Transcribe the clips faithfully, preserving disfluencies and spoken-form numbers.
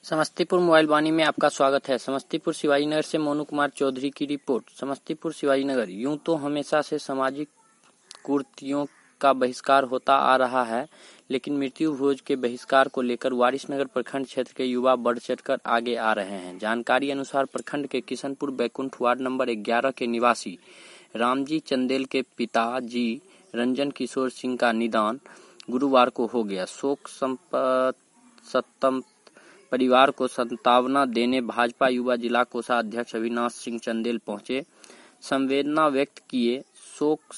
Samastipur mobile वाणी में आपका स्वागत है। समस्तीपुर शिवाजीनगर से मोनू कुमार चौधरी की रिपोर्ट। समस्तीपुर शिवाजीनगर। यूं तो हमेशा से सामाजिक कुरीतियों का बहिष्कार होता आ रहा है, लेकिन मृत्यु भोज के बहिष्कार को लेकर वारिसनगर प्रखंड क्षेत्र के युवा बढ़ चढ़कर आगे आ रहे हैं। जानकारी अनुसार प्रखंड के किशनपुर बैकुंठ वार्ड नंबर ग्यारह के निवासी रामजी चंदेल के पिताजी रंजन किशोर सिंह का निदान गुरुवार को हो गया। शोक संतप्त परिवार को सांत्वना देने भाजपा युवा जिला कोषाध्यक्ष अविनाश सिंह चंदेल पहुंचे, संवेदना व्यक्त किए। शोक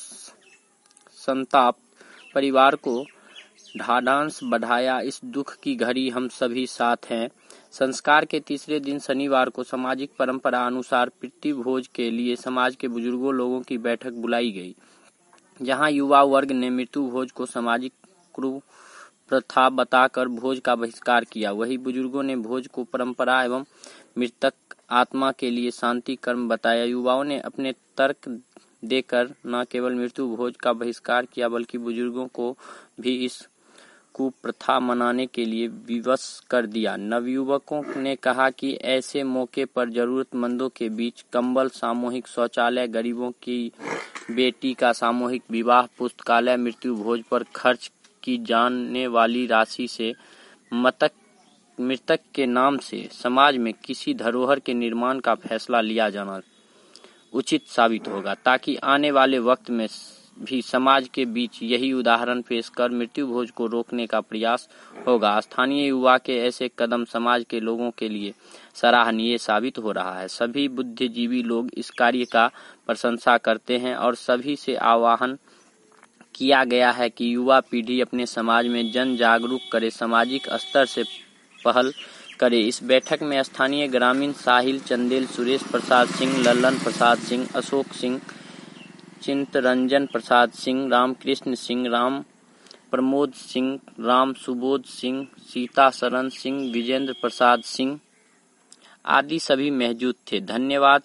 संताप परिवार को ढाढ़स बढ़ाया। इस दुख की घड़ी हम सभी साथ हैं। संस्कार के तीसरे दिन शनिवार को सामाजिक परंपरा अनुसार प्रीति भोज के लिए समाज के बुजुर्गों लोगों की बैठक बुलाई गई, जहां युवा वर्ग ने मृत्यु भोज को सामाजिक कुप्रथा बताकर भोज का बहिष्कार किया। वहीं बुजुर्गों ने भोज को परंपरा एवं मृतक आत्मा के लिए शांति कर्म बताया। युवाओं ने अपने तर्क देकर न केवल मृत्यु भोज का बहिष्कार किया, बल्कि बुजुर्गों को भी इस कुप्रथा मनाने के लिए विवश कर दिया। नवयुवकों ने कहा कि ऐसे मौके पर जरूरतमंदों के बीच कंबल, सामूहिक शौचालय, गरीबों की बेटी का सामूहिक विवाह, पुस्तकालय, मृत्यु भोज पर खर्च की जाने वाली राशि से मतक मृतक के नाम से समाज में किसी धरोहर के निर्माण का फैसला लिया जाना उचित साबित होगा, ताकि आने वाले वक्त में भी समाज के बीच यही उदाहरण पेश कर मृत्यु भोज को रोकने का प्रयास होगा। स्थानीय युवा के ऐसे कदम समाज के लोगों के लिए सराहनीय साबित हो रहा है। सभी बुद्धिजीवी लोग इस कार्य का प्रशंसा करते हैं और सभी से आह्वान किया गया है कि युवा पीढ़ी अपने समाज में जन जागरूक करे, सामाजिक स्तर से पहल करे। इस बैठक में स्थानीय ग्रामीण साहिल चंदेल, सुरेश प्रसाद सिंह, लल्लन प्रसाद सिंह, अशोक सिंह, चिंतरंजन प्रसाद सिंह, रामकृष्ण सिंह, राम प्रमोद सिंह, राम सुबोध सिंह, सीता शरण सिंह, विजेंद्र प्रसाद सिंह आदि सभी मौजूद थे। धन्यवाद।